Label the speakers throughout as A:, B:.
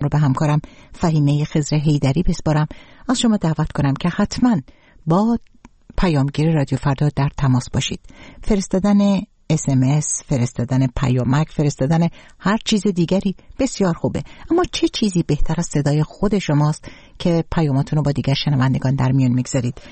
A: به همکارم فهیمه خضر حیدری بسپارم. از شما دعوت کنم که حتما با پیامگیر رادیو فردا در تماس باشید. فرستادن SMS، فرستادن پیامک، فرستادن هر چیز دیگری بسیار خوبه، اما چه چیزی بهتر از صدای خود شماست که پیاماتون رو با دیگر شنوندگان در میون میگذارید.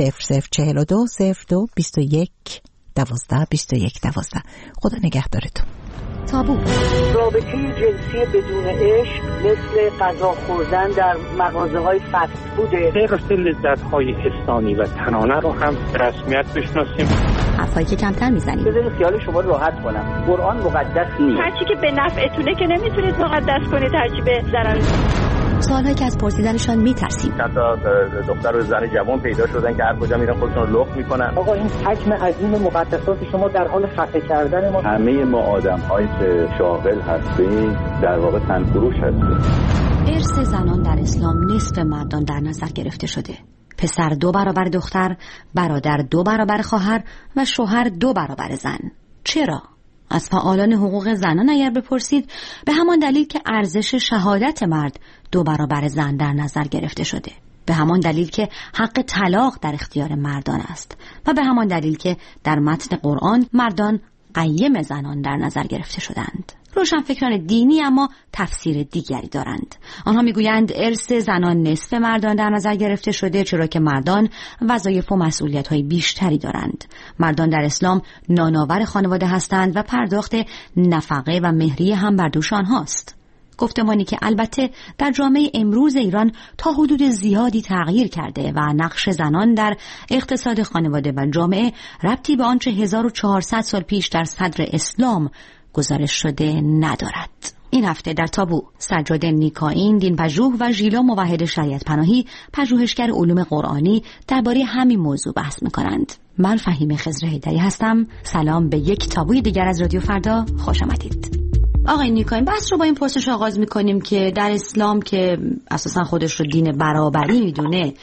A: 0042 02 21 12 21 12. خدا نگهدارتون.
B: تابو.
C: رابطه جنسی بدون عشق مثل غذا خوردن در مغازه‌های فست فوده.
D: غیر لذت‌های حسانی و تنانه رو هم رسمیت بشناسیم.
B: حرفایی که کمتر میزنیم.
C: بذارید خیال شما راحت کنم. قرآن مقدس نیست.
E: هرچی که به نفعتونه که نمیتونید مقدس کنید، هرچی به ضرر.
B: سوالایی که از پرسیدنشان میترسیم.
F: چند تا دختر و زن جوان پیدا شدن که هر کجا میرن خودشون رو لخت میکنن.
C: آقا این حجم عظیم مقدسات شما در حال خفه کردن ما.
F: همه ما آدم‌هایی که شاغل هستیم در واقع تنفروش هستیم.
B: ارث زنان در اسلام نصف مردان در نظر گرفته شده. پسر 2 برابر دختر، برادر 2 برابر خواهر و شوهر 2 برابر زن. چرا؟ از فعالان حقوق زنان اگر بپرسید، به همان دلیل که ارزش شهادت مرد 2 برابر زن در نظر گرفته شده، به همان دلیل که حق طلاق در اختیار مردان است و به همان دلیل که در متن قرآن مردان قیم زنان در نظر گرفته شدند. روشنفکران دینی اما تفسیر دیگری دارند. آنها میگویند ارث زنان نصف مردان در نظر گرفته شده، چرا که مردان وظایف و مسئولیت‌های بیشتری دارند. مردان در اسلام نانآور خانواده هستند و پرداخت نفقه و مهریه هم بر دوش آنهاست. گفتمانی که البته در جامعه امروز ایران تا حدود زیادی تغییر کرده و نقش زنان در اقتصاد خانواده و جامعه ربطی به آنچه 1400 سال پیش در صدر اسلام گزارش شده ندارد. این هفته در تابو سجاد نیکاین، دینپژوه و ژیلا موحد شریعت پناهی، پژوهشگر علوم قرآنی، درباره همین موضوع بحث می‌کنند. من فهیمه خضر حیدری هستم. سلام به یک تابوی دیگر از رادیو فردا، خوش آمدید. آقای نیکاین، بحث رو با این پرسش آغاز می‌کنیم که در اسلام که اساساً خودش رو دین برابری می‌دونه،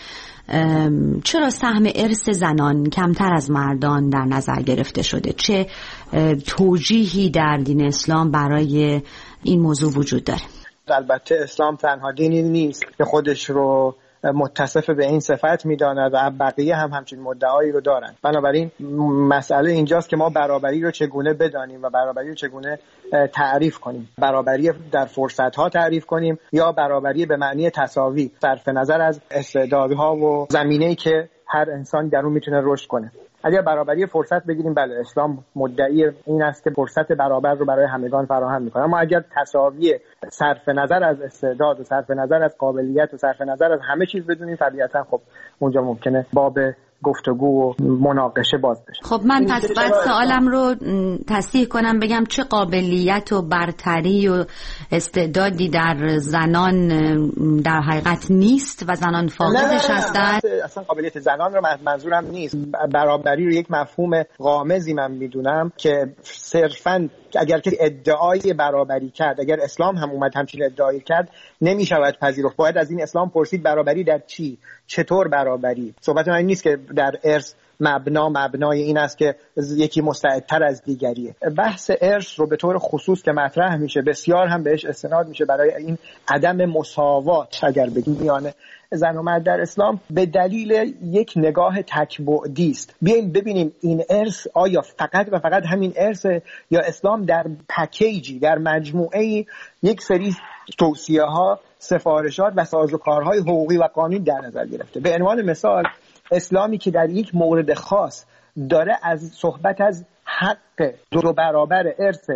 B: چرا سهم ارث زنان کمتر از مردان در نظر گرفته شده؟ چه توجیهی در دین اسلام برای این موضوع وجود داره؟
G: البته اسلام تنها دینی نیست که خودش رو متصف به این صفت میداند و بقیه هم همچین مدعایی رو دارن. بنابراین مسئله اینجاست که ما برابری رو چگونه بدانیم و برابری رو چگونه تعریف کنیم. برابری در فرصت‌ها تعریف کنیم یا برابری به معنی تساوی، صرف نظر از استعدادها و زمینه‌ای که هر انسان در اون میتونه رشد کنه. اگر برابری فرصت بگیریم، بله اسلام مدعی این است که فرصت برابر رو برای همگان فراهم میکنه، اما اگر تساوی صرف نظر از استعداد و صرف نظر از قابلیت و صرف نظر از همه چیز بدونیم، طبیعتا خب اونجا ممکنه باب گفتگو و مناقشه باز بشه.
B: خب من پس باید سوالم رو تصحیح کنم، بگم چه قابلیت و برتری و استعدادی در زنان در حقیقت نیست و زنان فاقدش هستند؟
G: اصلا قابلیت زنان رو منظورم نیست. برابری رو یک مفهوم غامضی من میدونم که صرفاً اگر که ادعای برابری کرد، اگر اسلام هم اومد همچین ادعایی کرد، نمیشود پذیرفت. باید از این اسلام پرسید برابری در چی؟ چطور برابری؟ صحبت من نیست که در ارث مبنای این است که یکی مستعدتر از دیگریه. بحث ارث رو به طور خصوص که مطرح میشه بسیار هم بهش استناد میشه برای این عدم مساوات اگر بگیم میان زن و مرد در اسلام به دلیل یک نگاه تک‌بعدی است. بیایم ببینیم این ارث آیا فقط و فقط همین ارث، یا اسلام در پکیجی، در مجموعه یک سری توصیه‌ها، سفارشات و سازوکارهای حقوقی و قانونی در نظر گرفته. به عنوان مثال اسلامی که در یک مورد خاص داره از صحبت از حق 2 برابر ارث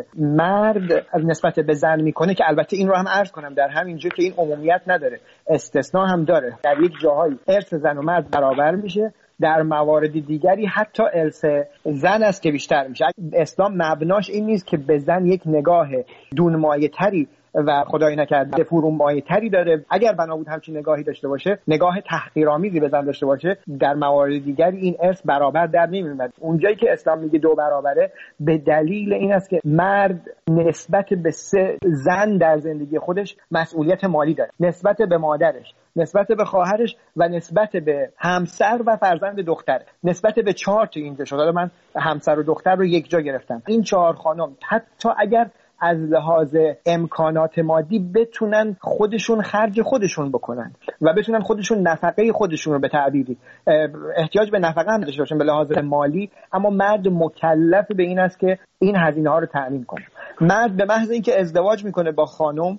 G: مرد نسبت به زن میکنه، که البته این رو هم عرض کنم در همین جا که این عمومیت نداره، استثناء هم داره. در یک جاهای ارث زن و مرد برابر میشه، در موارد دیگری حتی ارث زن است که بیشتر میشه. اسلام مبناش این نیست که به زن یک نگاه دونمایه تری و خدای نکرده فرومایه تری داره. اگر بنا بود همچین نگاهی داشته باشه، نگاه تحقیرآمیزی به زن داشته باشه، در موارد دیگری این ارث برابر در نمیاد. اونجایی که اسلام میگه 2 برابره، به دلیل این است که مرد نسبت به 3 زن در زندگی خودش مسئولیت مالی داره، نسبت به مادرش، نسبت به خواهرش و نسبت به همسر و فرزند دختره. نسبت به 4 تا اینجا شد. من همسر و دختر رو یک جا گرفتم. این 4 خانم حتی اگر از لحاظ امکانات مادی بتونن خودشون خرج خودشون بکنن و بتونن خودشون نفقه خودشون رو به تعبیری احتیاج به نفقه هم داشته باشن به لحاظ مالی، اما مرد مکلف به این است که این هزینه ها رو تأمین کنه. مرد به محض اینکه ازدواج میکنه با خانم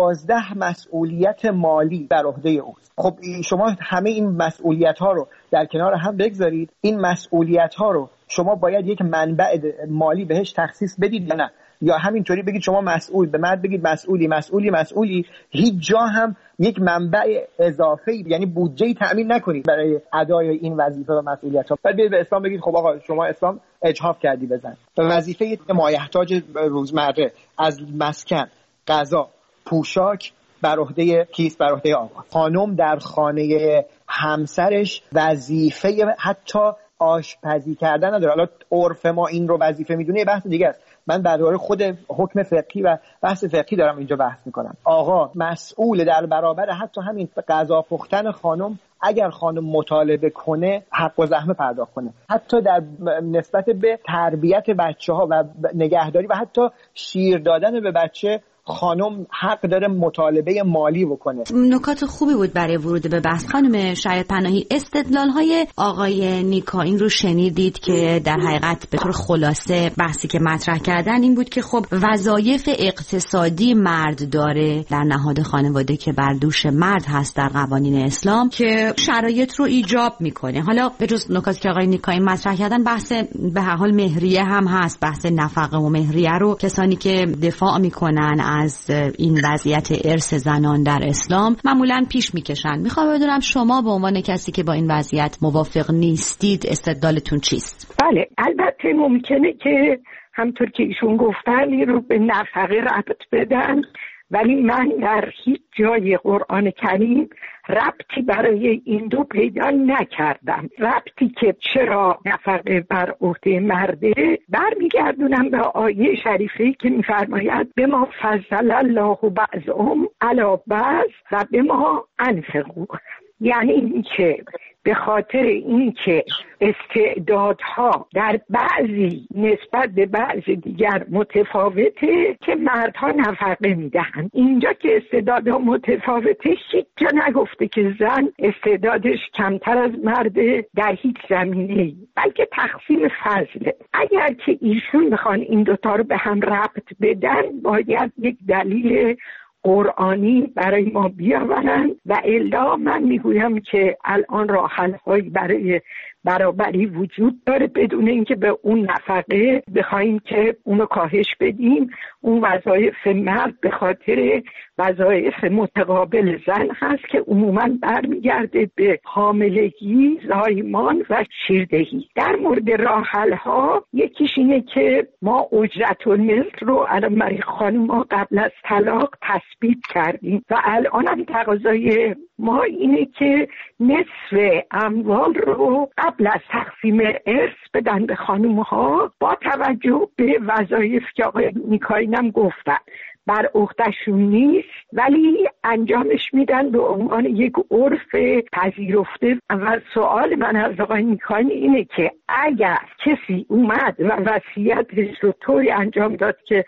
G: 12 مسئولیت مالی بر عهده اوست. خب شما همه این مسئولیت ها رو در کنار هم بگذارید، این مسئولیت ها رو شما باید یک منبع مالی بهش تخصیص بدید یا نه، یا همینطوری بگید شما مسئول، به مرد بگید مسئولی، هیچ جا هم یک منبع اضافه یعنی بودجه‌ای تأمین نکنید برای ادای این وظیفه و مسئولیت‌ها. بعد به اسلام بگید خب آقا شما اسلام اجحاف کردی بزن. وظیفه مایحتاج روزمره از مسکن، غذا، پوشاک بر عهده کیست؟ بر عهده آقا. خانم در خانه همسرش وظیفه حتی آشپزی کردن نداره. حالا عرف ما این رو وظیفه میدونه، یه بحث دیگه است. من درباره خود حکم فقهی و بحث فقهی دارم اینجا بحث میکنم. آقا مسئول در برابر حتی همین غذا پختن خانم، اگر خانم مطالبه کنه حق و زحمه پرداخت کنه، حتی در نسبت به تربیت بچه‌ها و نگهداری و حتی شیر دادن به بچه خانم حق داره مطالبه مالی بکنه.
B: نکات خوبی بود برای ورود به بحث. خانم شاید پناهی، استدلال‌های آقای نیکاین رو شنیدید که در حقیقت به طور خلاصه بحثی که مطرح کردن این بود که خب وظایف اقتصادی مرد داره در نهاد خانواده که بر دوش مرد هست در قوانین اسلام که شرایط رو ایجاب میکنه. حالا به جز نکاتی که آقای نیکاین مطرح کردن، بحث به هر حال مهریه هم هست، بحث نفقه و مهریه رو کسانی که دفاع میکنن از این وضعیت ارث زنان در اسلام معمولاً پیش میکشن. میخوام بدونم شما به عنوان کسی که با این وضعیت موافق نیستید استدلالتون چیست؟
H: بله، البته ممکنه که همطور که ایشون گفتن این رو به نفقه ربط بدن، ولی من در هیچ جای قرآن کریم ربطی برای این دو پیدا نکردم. ربطی که چرا نفقه بر عهده مرده برمیگردونم به آیه شریفه که میفرماید به ما فضل الله بعضهم علی بعض و به ما انفقوا، یعنی این که به خاطر اینکه استعدادها در بعضی نسبت به بعض دیگر متفاوته که مردها نفقه میدهند. اینجا که استعدادها متفاوته هیچ جا نگفته که زن استعدادش کمتر از مرده در هیچ زمینه‌ای، بلکه تقسیم فضله. اگر که ایشون میخوان این دوتا رو به هم ربط بدن باید یک دلیل قرآنی برای ما بیاورن و الا من میگویم که الان راه حل‌هایی برای برابری وجود داره بدون اینکه به اون نفقه بخوایم که اونو کاهش بدیم. اون وظایف مرد به خاطر وظایف متقابل زن هست که عموماً برمیگرده به حاملگی، زایمان و شیردهی. در مورد راه حل‌ها یکیش اینه که ما اجرت المثل رو الان برای خانم‌ها قبل از طلاق تثبیت کردیم و الان هم تقاضای ما اینه که نصف اموال رو قبل از تقسیم ارث بدن به خانم‌ها با توجه به وظایف که آقای نیکاین هم گفتن بر عهده‌شون نیست ولی انجامش میدن به عنوان یک عرف پذیرفته. و سوال من از آقای نیکاین اینه که اگر کسی اومد و وصیتش رو طوری انجام داد که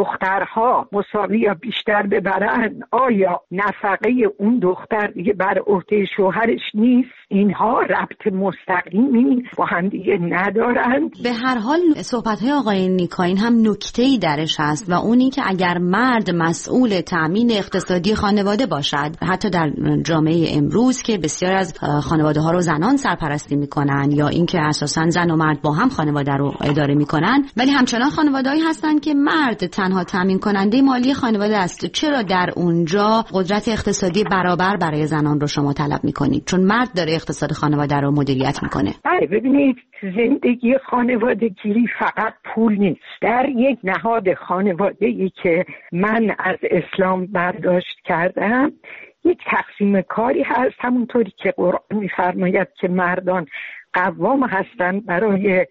H: دخترها مساوی یا بیشتر ببرن، آیا نفقه اون دختر دیگه بر عهده شوهرش نیست؟ اینها ربط مستقیمی با هم دیگه ندارن.
B: به هر حال صحبت‌های آقای نیکاین هم نکته‌ای درش هست و اون این که اگر مرد مسئول تأمین اقتصادی خانواده باشد، حتی در جامعه امروز که بسیار از خانواده‌ها رو زنان سرپرستی می‌کنن یا اینکه اساساً زن و مرد با هم خانواده رو اداره می‌کنن، ولی همچنان خانواده‌ای هستن که مرد تنها تامین کننده مالی خانواده است. چرا در اونجا قدرت اقتصادی برابر برای زنان رو شما طلب میکنید؟ چون مرد داره اقتصاد خانواده رو مدیریت میکنه.
H: بله، ببینید زندگی خانوادگی فقط پول نیست. در یک نهاد خانواده‌ای که من از اسلام برداشت کردم یک تقسیم کاری هست، همونطوری که قرآن میفرماید که مردان قوام هستند برای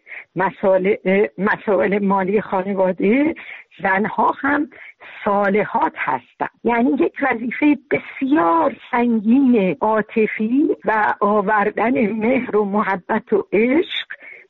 H: مسائل مالی خانواده، زنها هم صالحات هستند. یعنی یک وظیفه بسیار سنگین عاطفی و آوردن مهر و محبت و عشق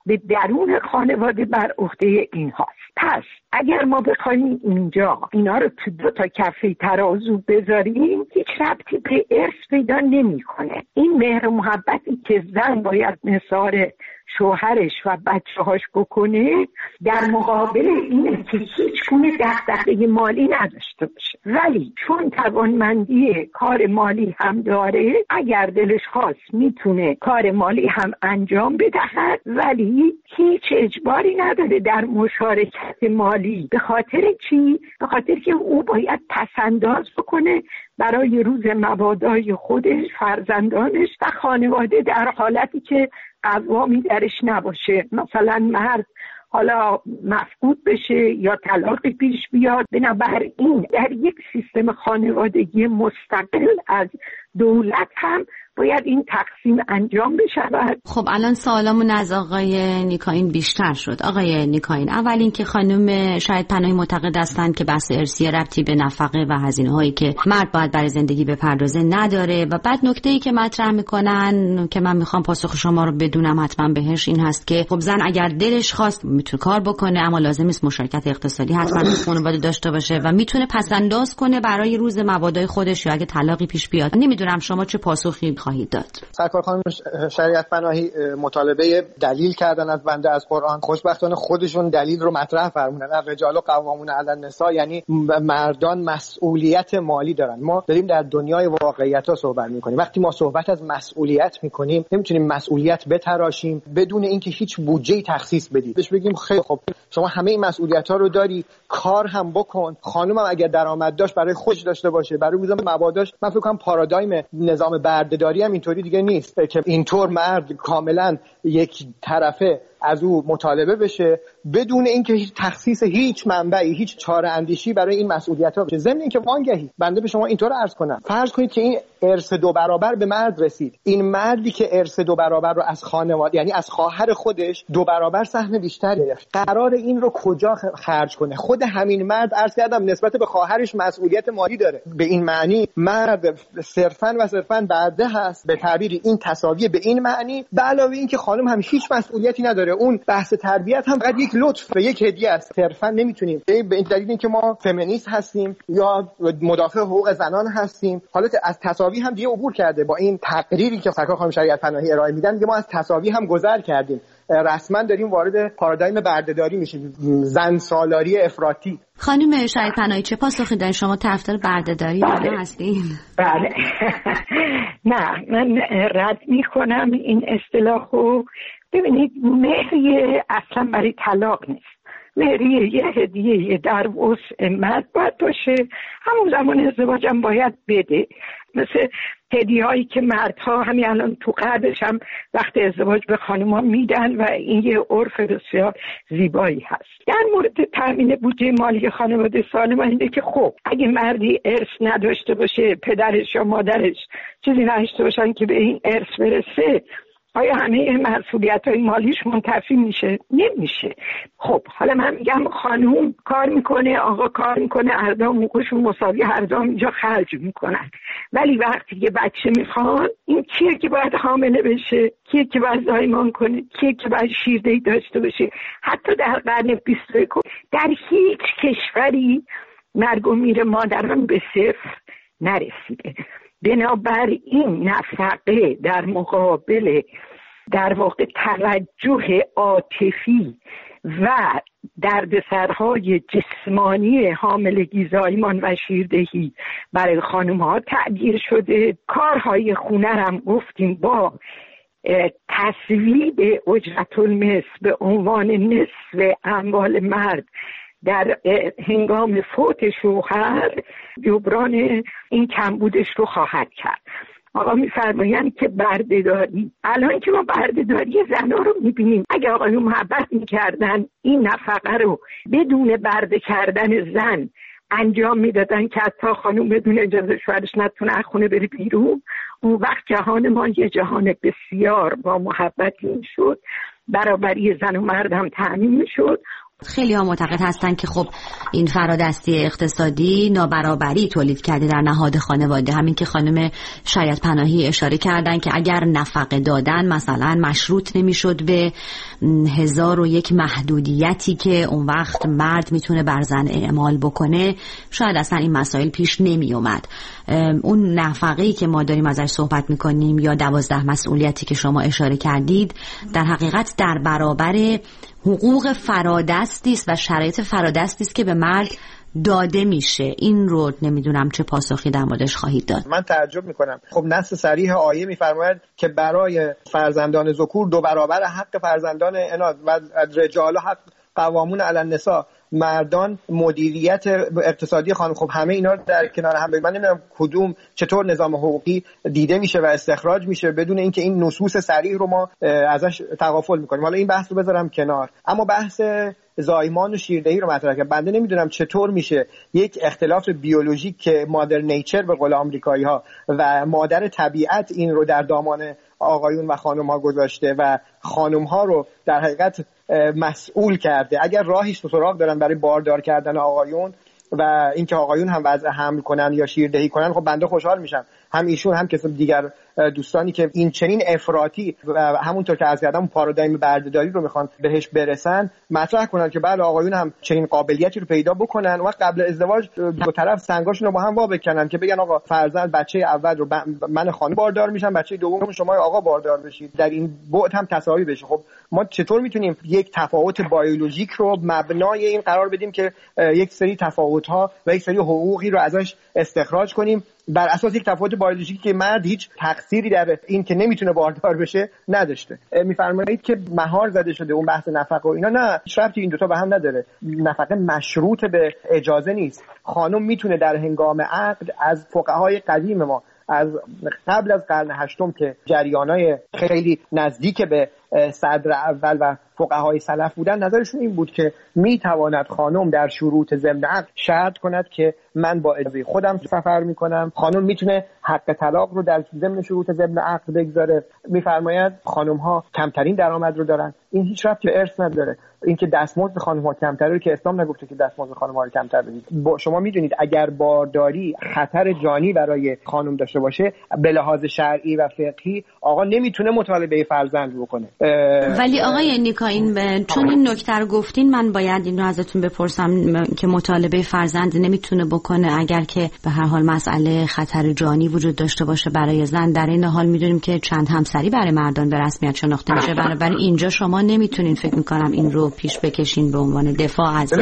H: به درون خانواده بر عهده این هاست. پس اگر ما بخوایم اینجا اینا رو تو 2 تا کفه ترازو بذاریم هیچ ربطی به ارث پیدا نمی‌کنه. این مهر و محبتی که زن باید نثار شوهرش و بچه‌هاش بکنه در مقابل اینه که هیچ گونه دغدغه مالی نداشته باشه، ولی چون توانمندی کار مالی هم داره اگر دلش خواست میتونه کار مالی هم انجام بدهد، ولی هیچ اجباری نداره در مشارکت مالی. به خاطر چی؟ به خاطر که او باید پسنداز بکنه برای روز مبادای خودش، فرزندانش و خانواده در حالتی که قوامی درش نباشه. مثلا مرد حالا مفقود بشه یا طلاق پیش بیاد، بنابراین در یک سیستم خانوادگی مستقل از دولت هم باید این تقسیم انجام بشود.
B: خب الان سوالمون از آقای نیکاین بیشتر شد. آقای نیکاین، اول این که خانم شاید پناهی معتقد هستند که بحث ارثی ربطی به نفقه و هزینه‌هایی که مرد باید برای زندگی بپردازه نداره، و بعد نکته‌ای که مطرح میکنن که من میخوام پاسخ شما رو بدونم حتما بهش این هست که خب زن اگر دلش خواست میتونه کار بکنه، اما لازم نیست مشارکت اقتصادی حتما خانواده داشته باشه و میتونه پسنداز کنه برای روز مبادای خودش یا اگه طلاقی پیش بیاد. نمیدونم شما چه پاسخی خواهید داد؟
G: سرکار خانم شریعت پناهی مطالبه دلیل کردن از بنده از قرآن. خوشبختانه خودشون دلیل رو مطرح فرمودن. الرجال قوامون علی النساء، یعنی مردان مسئولیت مالی دارن. ما داریم در دنیای واقعیت‌ها صحبت می‌کنیم. وقتی ما صحبت از مسئولیت می‌کنیم نمی‌تونیم مسئولیت بتراشیم بدون اینکه هیچ بودجه‌ای تخصیص بدیم. بهش بگیم خیلی خب شما همه این مسئولیت‌ها رو داری، کار هم بکن. خانومم اگر درآمد داشت برای خودش داشته باشه، برای روز مباداش. من فکر کنم پارادایم نظام بردهداری هم اینطوری دیگه نیست که اینطور مرد کاملا یک طرفه از او مطالبه بشه بدون اینکه هیچ تخصیص هیچ منبعی، هیچ چاره اندیشی برای این مسئولیت‌ها بشه. ضمن اینکه وانگهی بنده به شما اینطور عرض کنم، فرض کنید که این ارث 2 برابر به مرد رسید. این مردی که ارث 2 برابر رو از خانواده، یعنی از خواهر خودش 2 برابر سهم بیشتر گرفت، قرار این رو کجا خرج کنه؟ خود همین مرد عرض کردم نسبت به خواهرش مسئولیت مالی داره. به این معنی مرد صرفاً و صرفاً برده هست. به تعبیر این تساوی به این معنی، به علاوه این که خانم هم هیچ مسئولیتی نداره. اون بحث تربیت هم فقط یک لطف، یک هدیه است. صرفاً نمیتونیم به این دلیل اینکه ما فمینیست هستیم یا مدافع حقوق زنان هستیم، حالت از تساوی هم دیگه عبور کرده. با این تقریری که سرکار خانم شریعت پناهی ارائه میدن دیگه ما از تساوی هم گذر کردیم. رسما داریم وارد پارادایم بردهداری میشیم، زن سالاری افراطی.
B: خانم شریعت پناهی چه پاسخی دارین؟ شما طرفدار بردهداری هستین؟
H: بله. نه، من رد میکنم این اصطلاحو. ببینید، مهریه اصلا برای طلاق نیست. مهریه یه هدیه در وسع مرد باید باشه، همون زمان ازدواج هم باید بده. مثل هدیه هایی که مردها همین الان تو غربش هم وقت ازدواج به خانم‌ها میدن و این یه عرف بسیار زیبایی هست. در مورد تامین بودجه مالی خانواده سالم اینه که خب اگه مردی ارث نداشته باشه، پدرش یا مادرش چیزی نداشته باشن که به این ارث برسه، آیا همه مسئولیت‌های مالیش منتفی میشه؟ نمیشه. خب حالا من میگم خانوم کار میکنه، آقا کار میکنه، هر دو موقعشون مساوی، هر دو اینجا خرج میکنن. ولی وقتی که بچه میخوان، این کیه که باید حامله بشه؟ کیه که باید زایمان کنه؟ کیه که باید شیردهی داشته باشه؟ حتی در قرن 21 در هیچ کشوری مرگ و میر مادران به صفر نرسیده. بنابراین نفقه در مقابل در واقع توجه عاطفی و دردسرهای جسمانی حاملگی، زایمان و شیردهی برای خانم‌ها تعبیر شده. کارهای خونه هم گفتیم با تصویب اجرت المثل به عنوان نصف اموال مرد در هنگام فوت شوهر جبران این کمبودش رو خواهد کرد. آقا میفرمایند که بردهداری، الان که ما بردهداری زنها رو میبینیم، اگه آقایون محبت میکردن این نفقه رو بدون برده کردن زن انجام میدادن که حتی خانوم بدون اجازه شوهرش نتونه از خونه بره بیرون، اون وقت جهان ما یه جهان بسیار با محبتی میشد، برابری زن و مرد هم تامین میشد.
B: خیلی ها معتقد هستن که خب این فرادستی اقتصادی نابرابری تولید کرده در نهاد خانواده. همین که خانم شاید پناهی اشاره کردن که اگر نفقه دادن مثلا مشروط نمیشد به 1001 محدودیتی که اون وقت مرد میتونه بر زن اعمال بکنه، شاید اصلا این مسائل پیش نمی اومد. اون نفقه‌ای که ما داریم ازش صحبت میکنیم یا 12 مسئولیتی که شما اشاره کردید در حقیقت در برابر حقوق فرادستی است و شرایط فرادستی است که به مرد داده میشه. این رو نمیدونم چه پاسخی در موردش خواهید داد. من
G: تعجب میکنم. خب نص صریح آیه میفرماید که برای فرزندان ذکور 2 برابر حق فرزندان اناث و رجال حق قوامون علی النساء، مردان مدیریت اقتصادی خانم. خب همه اینا در کنار هم، من نمیدونم کدوم چطور نظام حقوقی دیده میشه و استخراج میشه بدون اینکه این نصوص صریح رو ما ازش تغافل میکنیم. حالا این بحث رو بذارم کنار، اما بحث زایمان و شیردهی رو مطرح کردم. بنده نمیدونم چطور میشه یک اختلاف بیولوژیک که مادر نیچر به قول آمریکایی ها و مادر طبیعت این رو در دامان آقایون و خانم ها گذاشته و خانم ها رو در حقیقت مسئول کرده. اگر راهی سراغ دارن برای باردار کردن آقایون و اینکه آقایون هم وضع حمل کنن یا شیردهی کنن، خب بنده خوشحال میشم. هم ایشون هم کسی دیگر دوستانی که این چنین افراطی و همونطور که از کردم پارادایم بردهداری رو میخوان بهش برسن مطرح کنن که بله آقایون هم چنین قابلیتی رو پیدا بکنن و قبل ازدواج دو طرف سنگاشون رو با هم وا بکنن که بگن آقا فرزند بچه اول رو من خانم باردار میشم، بچه دوم شما آقا باردار بشید، در این بعد هم تساوی بشه. خب ما چطور میتونیم یک تفاوت بیولوژیک رو مبنای این قرار بدیم که یک سری تفاوت‌ها و یک سری حقوقی رو ازش استخراج کنیم بر اساس یک تفاوت بیولوژیکی که مرد هیچ تقصیری در این که نمیتونه باردار بشه نداشته؟ میفرمایید که مهار زده شده اون بحث نفقه و اینا. نه، هیچ ربطی این دوتا به هم نداره. نفقه مشروط به اجازه نیست. خانم میتونه در هنگام عقد از فقهای قدیم ما از قبل از قرن هشتم که جریانای خیلی نزدیک به صدر اول و فقهای سلف بودن، نظرشون این بود که میتواند خانم در شروط ضمن عقد شرط کند که من با اجازه خودم سفر میکنم. خانم میتونه حق طلاق رو در ضمن شروط ضمن عقد بگذاره. میفرماید خانم ها کمترین درآمد رو دارن. این هیچ ربطی به ارث نداره. اینکه دستمزد خانم ها کمتره که اسلام نگفته که دستمزد خانم ها رو کمتر بدید. شما میدونید اگر بارداری خطر جانی برای خانم داشته باشه به لحاظ شرعی و فقهی آقا نمیتونه مطالبه فرزند بکنه.
B: ولی آقای نیکا چون این نکته رو گفتین من باید این رو ازتون بپرسم که مطالبه فرزند نمیتونه بکنه اگر که به هر حال مسئله خطر جانی وجود داشته باشه برای زن. در این حال میدونیم که چند همسری برای مردان به رسمیت شناخته میشه. بنابراین اینجا شما نمیتونین فکر میکنم این رو پیش بکشین به عنوان دفاع از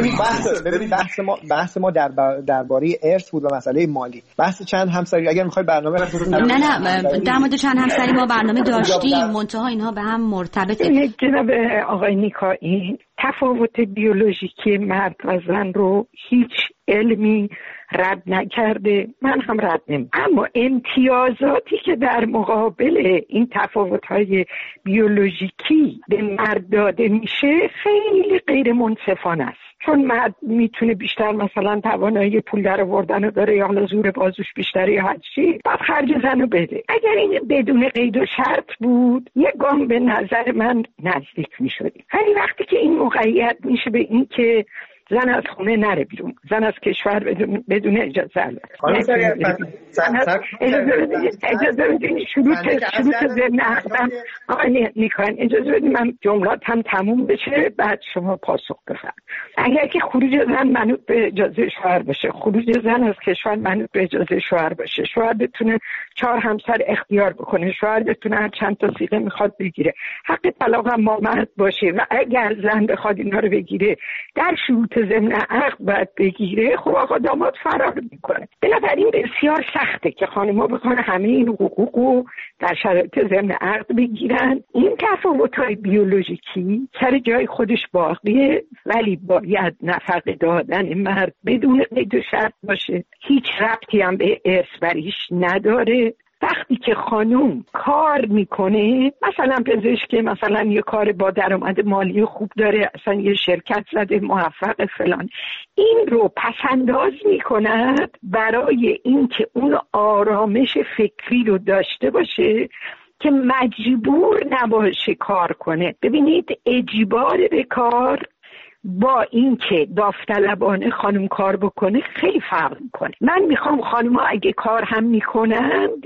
G: بحث ما درباره ارث بود و مسئله مالی. بحث چند همسری اگر میخوای برنامه
B: نه در مورد چند همسری ما برنامه داشتیم، منتها اینها به هم مرتبطه.
H: جناب آقای نیکا، این تفاوت بیولوژیکی مرد و زن رو هیچ علمی رد نکرده، من هم رد نمی‌کنم. اما امتیازاتی که در مقابل این تفاوت‌های بیولوژیکی به مرد داده میشه خیلی غیر منصفانه است. چون مرد میتونه بیشتر مثلا توانایی پول در آوردن رو داره یا حالا زور بازوش بیشتره یا هر چی، بعد خرج زن رو بده. اگر این بدون قید و شرط بود یه گام به نظر من نزدیک میشدیم. ولی وقتی که این مقید میشه به این که زن از خونه نره بیرون، زن از کشور بدون اجازه اجازه بدین شروط ضمن عقدم آقای نیکان اجازه بدین من جملات هم تموم بشه بعد شما پاسخ بفرمایید. اگر که خروج زن منوط به اجازه شوهر باشه، خروج زن از کشور منوط به اجازه شوهر باشه، شوهر بتونه 4 همسر اختیار بکنه، شوهر بتونه هر چند تا صیغه میخواد بگیره، حق طلاق هم مرد باشه و اگر زن بخواد اینا رو بگیره در شروط ضمن عقد باید بگیره، خب آقا داماد فرار میکنه. بنابراین بسیار سخته که خانم‌ها بخوان همه این حقوقو در شرایط ضمن عقد بگیرن. این تفاوت‌های بیولوژیکی سر جای خودش باقیه، ولی باید نفقه دادن مرد بدون قید و شرط باشه. هیچ ربطی هم به ارث بریش نداره. وقتی که خانوم کار میکنه، مثلا پزشک، مثلا یه کار با درآمد مالی خوب داره، اصلا یه شرکت زده موفق فلان، این رو پسنداز میکند برای اینکه اون آرامش فکری رو داشته باشه که مجبور نباشه کار کنه. ببینید اجبار به کار با اینکه داوطلبانه خانم کار بکنه خیلی فرق میکنه. من میخوام خانم‌ها اگه کار هم میکنند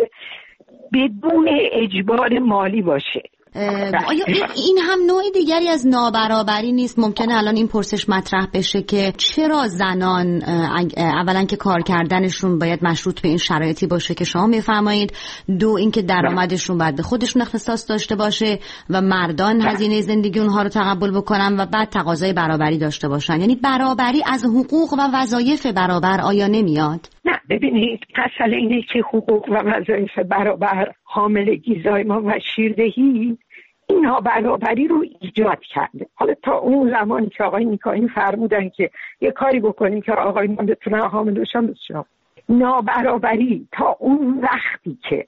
H: بدون اجبار مالی باشه.
B: آیا این هم نوع دیگری از نابرابری نیست؟ ممکنه الان این پرسش مطرح بشه که چرا زنان اولا که کار کردنشون باید مشروط به این شرایطی باشه که شما میفرمایید، دو اینکه درآمدشون باید به خودشون اختصاص داشته باشه و مردان هزینه زندگی اونها رو تقبل بکنن و بعد تقاضای برابری داشته باشن. یعنی برابری از حقوق و وظایف برابر آیا نمیاد؟
H: نه ببینید، مسئله اینه که حقوق و وظایف برابر، حاملگی، زایمان و شیردهی این نابرابری رو ایجاد کرده. حالا تا اون زمانی که آقای نیکایی فرمودن که یه کاری بکنیم که آقایون بتونن حامل بشن، بسیار نابرابری تا اون وقتی که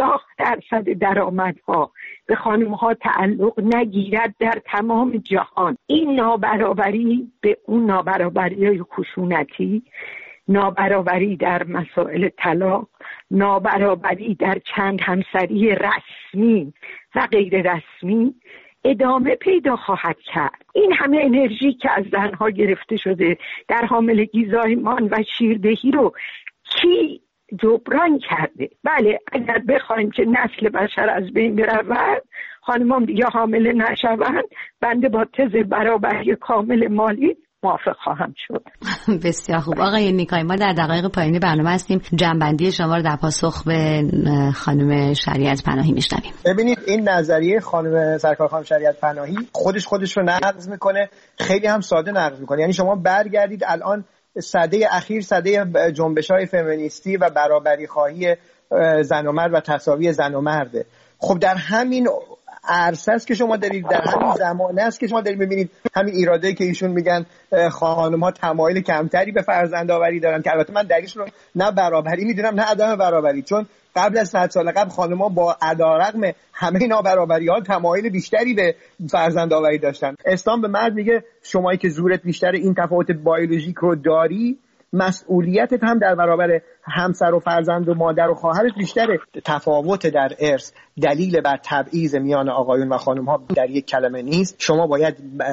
H: 50% درآمدها به خانم‌ها تعلق نگیرد در تمام جهان، این نابرابری به اون نابرابری‌های خشونتی، نابرابری در مسائل طلاق، نابرابری در چند همسری رسمی و غیر رسمی ادامه پیدا خواهد کرد. این همه انرژی که از زنها گرفته شده در حاملگی، زایمان و شیردهی رو کی جبران کرده؟ بله، اگر بخوایم که نسل بشر از بین برود، خانمان دیگه حامله نشوند، بنده با تز برابری کامل مالی موافق خواهم شد.
B: بسیار خوب آقای نیکایی، ما در دقایق پایانی برنامه هستیم. جنبندی شما رو در پاسخ به خانم شریعت پناهی میشنویم.
G: ببینید، این نظریه خانم سرکار خانم شریعت پناهی خودش رو نقض میکنه، خیلی هم ساده نقض میکنه. یعنی شما برگردید الان سده اخیر، سده جنبش‌های فمینیستی و برابری خواهی زن و مرد و تساوی زن و مرده. خب در همین عرصه است که شما دارید، در همین زمانه است که شما دارید می‌بینید همین ایرادایی که ایشون میگن خانم‌ها تمایل کمتری به فرزندآوری دارن، که البته من دلیلش رو نه برابری میدونم نه عدم برابری، چون قبل از 100 سال قبل خانم‌ها با علیرغم همه نابرابری‌ها تمایل بیشتری به فرزندآوری داشتن. اسلام به مرد میگه شمایی که زورت بیشتر، این تفاوت بیولوژیک رو داری، مسئولیتت هم در برابر همسر و فرزند و مادر و خواهرت بیشتره. تفاوت در ارث دلیل بر تبعیض میان آقایون و خانم‌ها در یک کلمه نیست. شما باید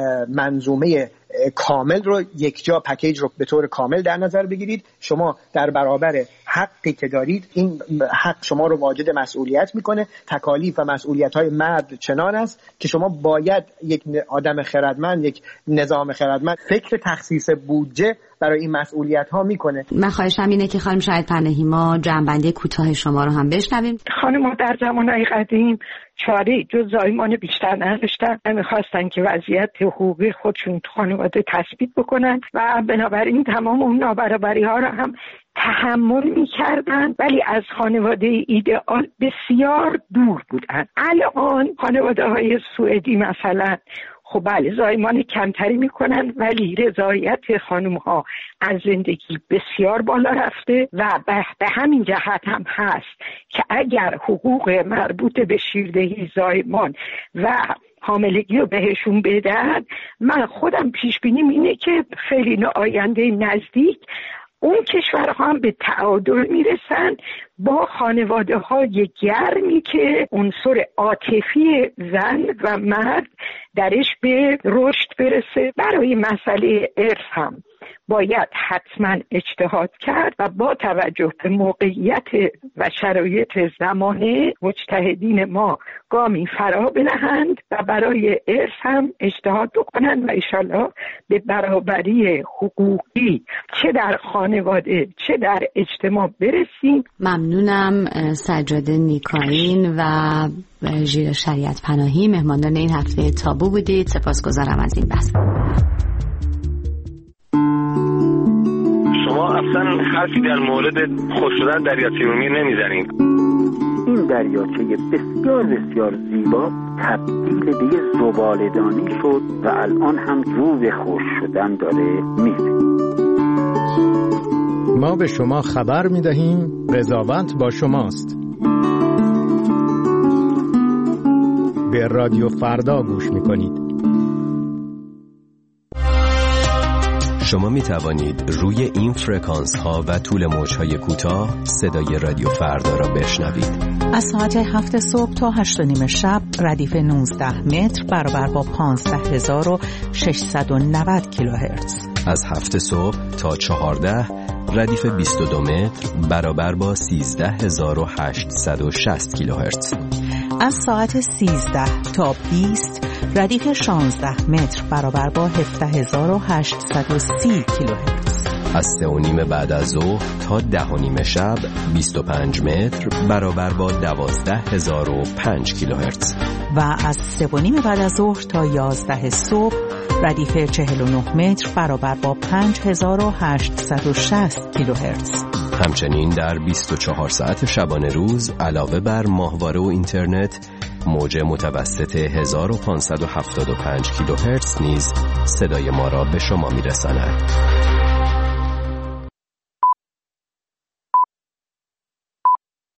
G: منظومه کامل رو، یک جا پکیج رو به طور کامل در نظر بگیرید. شما در برابر حقی که دارید، این حق شما رو واجد مسئولیت میکنه. تکالیف و مسئولیت‌های مرد چنان است که شما باید یک آدم خردمند، یک نظام خردمند فکر تخصیص بودجه برای این مسئولیت‌ها میکنه.
B: من خواهشم اینه که خانم شریعت پناهی ما جنبندی کوتاه شما رو هم بشنویم.
H: خانم‌ها در زمانهای قدیم چاره جز زایمان بیشتر نداشتن، نمیخواستن که وضعیت حقوقی خودشون تو خانواده تثبیت بکنن و بنابراین تمام اون نابرابری ها رو هم تحمل میکردن، ولی از خانواده ایدئال بسیار دور بودن. الان خانواده های سوئدی مثلا خب بله زایمان کمتری میکنن، ولی رضایت خانم ها از زندگی بسیار بالا رفته و به همین جهت هم هست که اگر حقوق مربوط به شیردهی، زایمان و حاملگی رو بهشون بدن، من خودم پیش بینیم اینه که خیلی آینده نزدیک اون کشورها هم به تعادل میرسن با خانواده های گرمی که عنصر عاطفی زن و مرد درش به رشد برسه. برای مسئله ارث هم باید حتما اجتهاد کرد و با توجه به موقعیت و شرایط زمانه مجتهدین ما گامی فرا بنهند و برای ارث هم اجتهاد بکنند و انشالله به برابری حقوقی چه در خانواده چه در اجتماع برسیم.
B: ممنونم سجاده نیکاین و ژیر شریعت پناهی مهماندار این هفته تابو بودید. سپاسگزارم از این بحث.
D: شما اصلا حرفی در مورد خشک شدن دریاچه ارومیه نمیزنید.
I: این دریاچه بسیار بسیار زیبا تبدیل به یه زباله‌دانی شد و الان هم رو به خشک شدن داره میره.
J: ما به شما خبر میدهیم، قضاوت با شماست. به رادیو فردا گوش میکنید.
K: شما می توانید روی این فرکانس ها و طول موج های کوتاه صدای رادیو فردا را بشنوید.
A: از ساعت 7 صبح تا 8 و نیم شب ردیف 19 متر برابر با 15690 کیلوهرتز.
K: از 7 صبح تا 14 ردیف 22 متر برابر با 13860 کیلوهرتز.
A: از ساعت 13 تا 20 ردیف 16 متر برابر با 17830 کیلوهرتز.
K: از 3:30 بعد از ظهر تا 10:30 شب 25 متر برابر با 12005 کیلوهرتز.
A: و از 3:30 بعد از ظهر تا 11 صبح ردیف 49 متر برابر با 5860 کیلوهرتز.
K: همچنین در 24 ساعت شبانه روز علاوه بر ماهواره و اینترنت، موج متوسط 1575 کیلوهرتز نیز صدای ما را به شما میرساند.